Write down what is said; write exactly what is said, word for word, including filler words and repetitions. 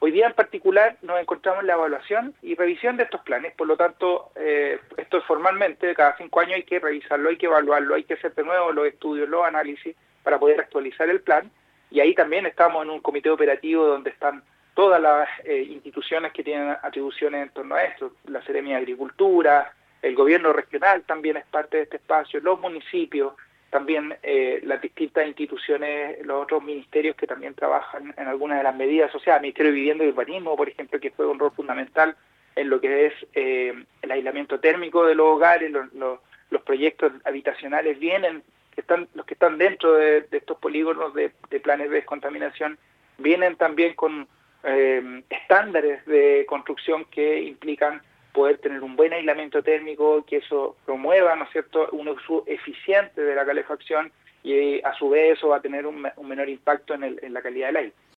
Hoy día en particular nos encontramos en la evaluación y revisión de estos planes, por lo tanto, eh, esto formalmente, cada cinco años hay que revisarlo, hay que evaluarlo, hay que hacer de nuevo los estudios, los análisis para poder actualizar el plan, y ahí también estamos en un comité operativo donde están todas las eh, instituciones que tienen atribuciones en torno a esto, la Seremia de Agricultura, el gobierno regional también es parte de este espacio, los municipios, también eh, las distintas instituciones, los otros ministerios que también trabajan en algunas de las medidas asociadas, el Ministerio de Vivienda y Urbanismo, por ejemplo, que juega un rol fundamental en lo que es eh, el aislamiento térmico de los hogares, los, los, los proyectos habitacionales vienen, que están, los que están dentro de, de estos polígonos de, de planes de descontaminación, vienen también con eh, estándares de construcción que implican poder tener un buen aislamiento térmico, que eso promueva, ¿no es cierto?, un uso eficiente de la calefacción y a su vez eso va a tener un, un menor impacto en, el, en la calidad del aire.